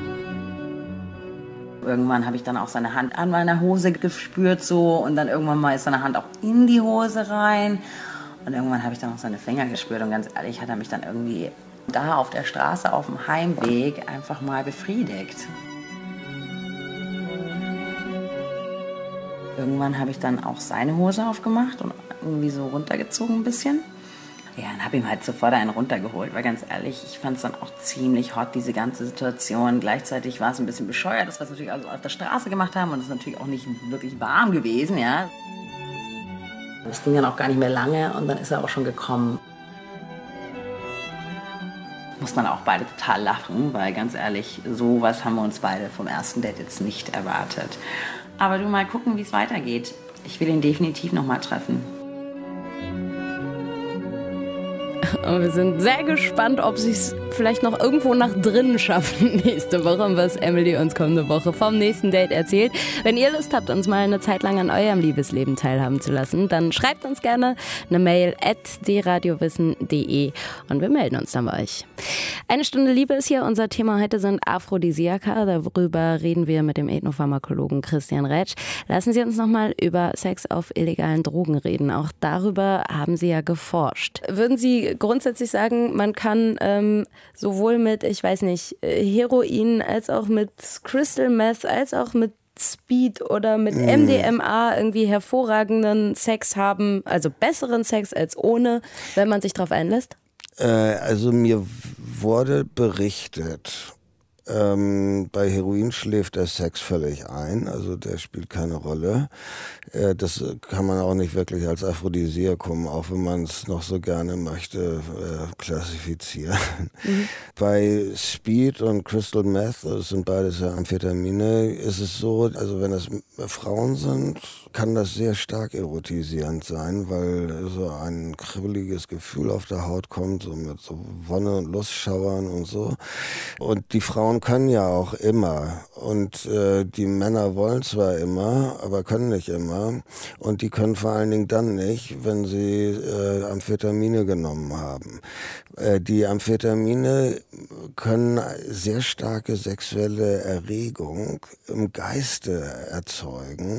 S5: Irgendwann habe ich dann auch seine Hand an meiner Hose gespürt so und dann irgendwann mal ist seine Hand auch in die Hose rein und irgendwann habe ich dann auch seine Finger gespürt und ganz ehrlich hat er mich dann irgendwie da auf der Straße auf dem Heimweg einfach mal befriedigt. Irgendwann habe ich dann auch seine Hose aufgemacht und irgendwie so runtergezogen ein bisschen. Ja, und habe ihm halt sofort einen runtergeholt, weil ganz ehrlich, ich fand es dann auch ziemlich hot, diese ganze Situation. Gleichzeitig war es ein bisschen bescheuert, dass wir es natürlich also auf der Straße gemacht haben und es ist natürlich auch nicht wirklich warm gewesen, ja. Es ging dann auch gar nicht mehr lange und dann ist er auch schon gekommen. Muss man auch beide total lachen, weil ganz ehrlich, sowas haben wir uns beide vom ersten Date jetzt nicht erwartet. Aber du, mal gucken, wie es weitergeht. Ich will ihn definitiv noch mal treffen.
S2: Und wir sind sehr gespannt, ob sie es vielleicht noch irgendwo nach drinnen schaffen nächste Woche und was Emily uns kommende Woche vom nächsten Date erzählt. Wenn ihr Lust habt, uns mal eine Zeit lang an eurem Liebesleben teilhaben zu lassen, dann schreibt uns gerne eine Mail @dradiowissen.de und wir melden uns dann bei euch. Eine Stunde Liebe ist hier. Unser Thema heute sind Aphrodisiaka. Darüber reden wir mit dem Ethnopharmakologen Christian Rätsch. Lassen Sie uns nochmal über Sex auf illegalen Drogen reden. Auch darüber haben Sie ja geforscht. Würden Sie grundsätzlich sagen, man kann sowohl mit, ich weiß nicht, Heroin als auch mit Crystal Meth, als auch mit Speed oder mit MDMA irgendwie hervorragenden Sex haben, also besseren Sex als ohne, wenn man sich darauf einlässt?
S3: Also mir wurde berichtet, bei Heroin schläft der Sex völlig ein, also der spielt keine Rolle. Das kann man auch nicht wirklich als Aphrodisiakum, auch wenn man es noch so gerne möchte, klassifizieren. Bei Speed und Crystal Meth, das sind beides ja Amphetamine, ist es so, also wenn das Frauen sind, kann das sehr stark erotisierend sein, weil so ein kribbeliges Gefühl auf der Haut kommt, so mit so Wonne- und Lustschauern und so. Und die Frauen können ja auch immer und die Männer wollen zwar immer, aber können nicht immer und die können vor allen Dingen dann nicht, wenn sie Amphetamine genommen haben. Die Amphetamine können sehr starke sexuelle Erregung im Geiste erzeugen,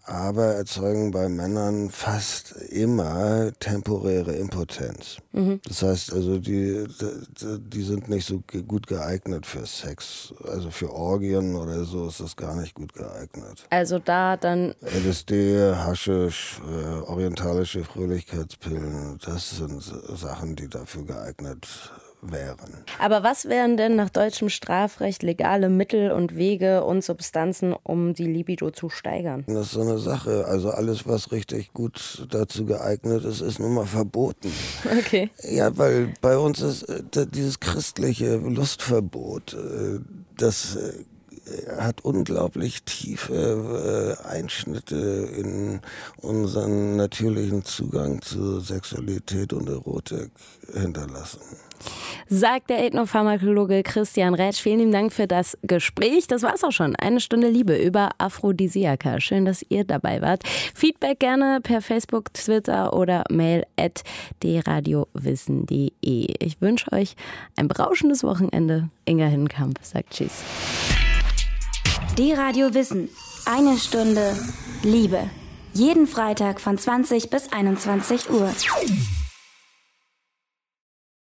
S3: aber erzeugen bei Männern fast immer temporäre Impotenz. Das heißt also, die sind nicht so gut geeignet für Sex. Also für Orgien oder so ist das gar nicht gut geeignet.
S2: Also da dann
S3: LSD, Haschisch, orientalische Fröhlichkeitspillen, das sind Sachen, die dafür geeignet wären.
S2: Aber was wären denn nach deutschem Strafrecht legale Mittel und Wege und Substanzen, um die Libido zu steigern?
S3: Das ist so eine Sache. Also alles, was richtig gut dazu geeignet ist, ist nun mal verboten.
S2: Okay.
S3: Ja, weil bei uns ist dieses christliche Lustverbot, das hat unglaublich tiefe Einschnitte in unseren natürlichen Zugang zu Sexualität und Erotik hinterlassen.
S2: Sagt der Ethnopharmakologe Christian Rätsch. Vielen lieben Dank für das Gespräch. Das war's auch schon. Eine Stunde Liebe über Aphrodisiaka. Schön, dass ihr dabei wart. Feedback gerne per Facebook, Twitter oder Mail @dradiowissen.de. Ich wünsche euch ein berauschendes Wochenende. Inga Hindenkamp sagt Tschüss.
S1: D-Radio Wissen. Eine Stunde Liebe. Jeden Freitag von 20 bis 21 Uhr.